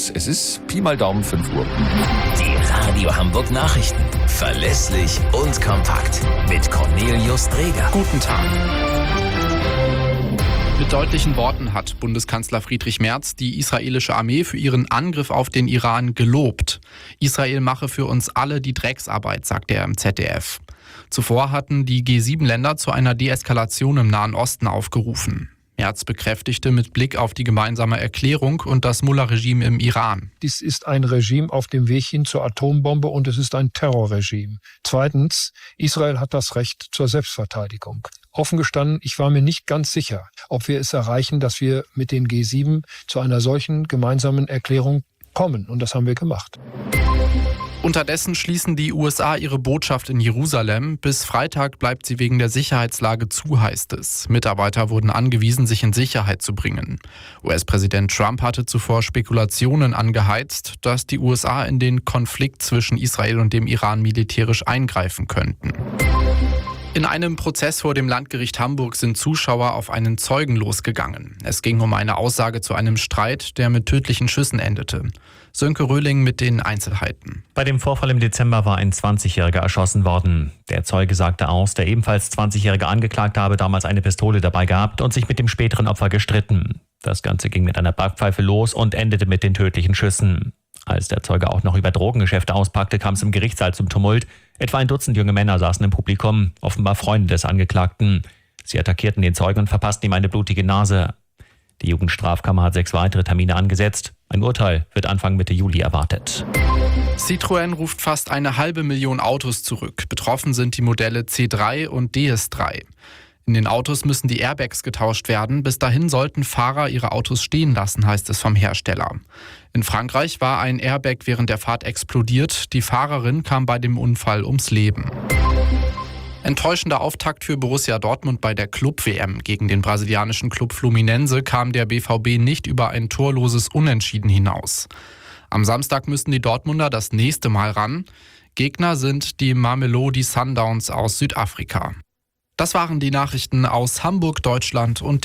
News. Es ist Pi mal Daumen 5 Uhr. Die Radio Hamburg Nachrichten. Verlässlich und kompakt. Mit Cornelius Dreger. Guten Tag. Mit deutlichen Worten hat Bundeskanzler Friedrich Merz die israelische Armee für ihren Angriff auf den Iran gelobt. Israel mache für uns alle die Drecksarbeit, sagte er im ZDF. Zuvor hatten die G7-Länder zu einer Deeskalation im Nahen Osten aufgerufen. Merz bekräftigte mit Blick auf die gemeinsame Erklärung und das Mullah-Regime im Iran. Dies ist ein Regime auf dem Weg hin zur Atombombe und es ist ein Terrorregime. Zweitens, Israel hat das Recht zur Selbstverteidigung. Offen gestanden, ich war mir nicht ganz sicher, ob wir es erreichen, dass wir mit den G7 zu einer solchen gemeinsamen Erklärung kommen. Und das haben wir gemacht. Unterdessen schließen die USA ihre Botschaft in Jerusalem. Bis Freitag bleibt sie wegen der Sicherheitslage zu, heißt es. Mitarbeiter wurden angewiesen, sich in Sicherheit zu bringen. US-Präsident Trump hatte zuvor Spekulationen angeheizt, dass die USA in den Konflikt zwischen Israel und dem Iran militärisch eingreifen könnten. In einem Prozess vor dem Landgericht Hamburg sind Zuschauer auf einen Zeugen losgegangen. Es ging um eine Aussage zu einem Streit, der mit tödlichen Schüssen endete. Sönke Röhling mit den Einzelheiten. Bei dem Vorfall im Dezember war ein 20-Jähriger erschossen worden. Der Zeuge sagte aus, der ebenfalls 20-jährige Angeklagte habe damals eine Pistole dabei gehabt und sich mit dem späteren Opfer gestritten. Das Ganze ging mit einer Backpfeife los und endete mit den tödlichen Schüssen. Als der Zeuge auch noch über Drogengeschäfte auspackte, kam es im Gerichtssaal zum Tumult. Etwa ein Dutzend junge Männer saßen im Publikum, offenbar Freunde des Angeklagten. Sie attackierten den Zeugen und verpassten ihm eine blutige Nase. Die Jugendstrafkammer hat 6 weitere Termine angesetzt. Ein Urteil wird Anfang Mitte Juli erwartet. Citroën ruft fast 500.000 Autos zurück. Betroffen sind die Modelle C3 und DS3. In den Autos müssen die Airbags getauscht werden. Bis dahin sollten Fahrer ihre Autos stehen lassen, heißt es vom Hersteller. In Frankreich war ein Airbag während der Fahrt explodiert. Die Fahrerin kam bei dem Unfall ums Leben. Enttäuschender Auftakt für Borussia Dortmund bei der Club-WM. Gegen den brasilianischen Club Fluminense kam der BVB nicht über ein torloses Unentschieden hinaus. Am Samstag müssen die Dortmunder das nächste Mal ran. Gegner sind die Mamelodi Sundowns aus Südafrika. Das waren die Nachrichten aus Hamburg, Deutschland und der